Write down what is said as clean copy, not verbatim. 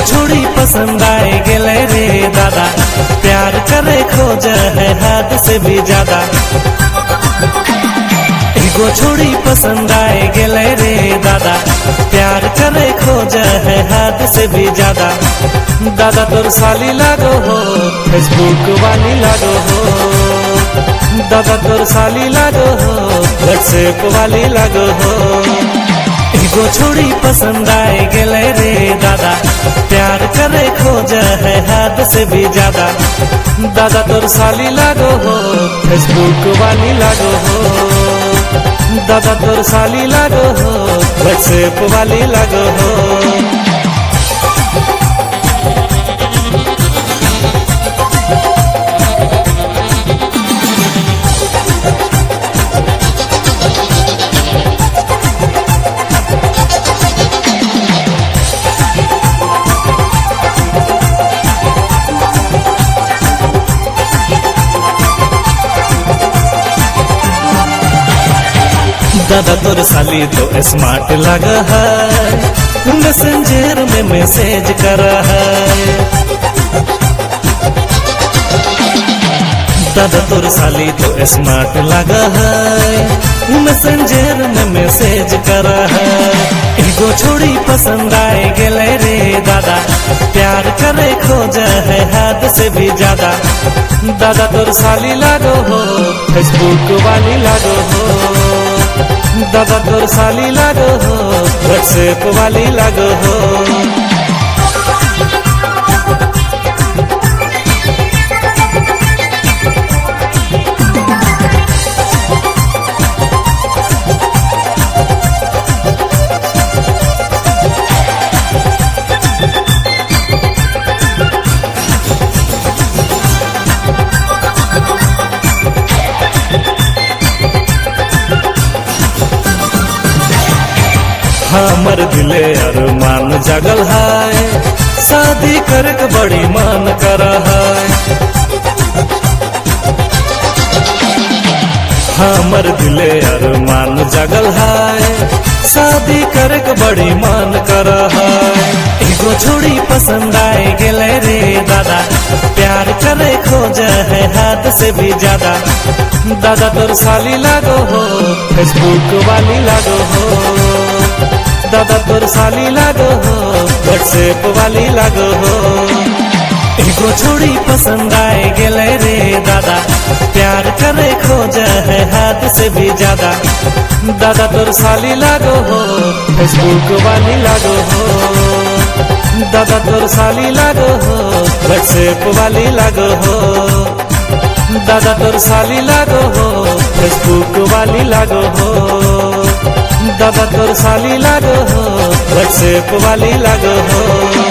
छोड़ी पसंद आए गेले रे दादा, प्यार करे खोज है हद से भी ज्यादा। एगो छोड़ी पसंद आए गेले रे दादा, प्यार करे खोज है हद से भी ज्यादा। दादा तोर साली लागो हो, फेसबुक वाली लागो हो। दादा तोर साली लागो हो, व्हाट्सएप वाली लागो हो। एगो छोड़ी पसंद आए गेले रे दादा, प्यार करे खोज है हद से भी ज्यादा। दादा तोर साली लागो हो, फेसबुक वाली लागो हो। दादा तोर साली लागो हो, व्हाट्सएप वाली लागो हो। दादा तोर साली तो स्मार्ट लगा है, मैसेंजर में मैसेज करा है। दादा तोर साली तो स्मार्ट लगा है, मैसेंजर में मैसेज करा है। एगो छोड़ी पसंद आए गेले रे दादा, प्यार करे खोज है हद से भी ज्यादा। दादा तोर साली लागो हो, फेसबुक वाली लागो हो। दादा तोर साली लागो हो, व्हाट्सएप वाली लागो हो। हमर दिले अरमान जगल है, शादी करके बड़ी मान कर है। हमर दिले अरमान जगल है, शादी करके बड़ी मान कर है। एगो छोड़ी पसंद आए गेले रे दादा, प्यार करे खोज है हद से भी ज्यादा। दादा तोर साली लागो हो, फेसबुक वाली लागो हो। दादा तोर साली लागो हो, व्हाट्सएप वाली लागो हो। एगो छोड़ी पसंद आए गेले रे दादा, प्यार करे खोज है हद से भी ज्यादा। दादा तोर साली लागो हो, फेसबुक वाली लागो हो। दादा तोर साली लागो हो, व्हाट्सएप वाली लागो हो। दादा तोर साली लागो हो, फेसबुक वाली लागो हो। दादा तोर साली लागो हो, व्हाट्सएप वाली लागो हो।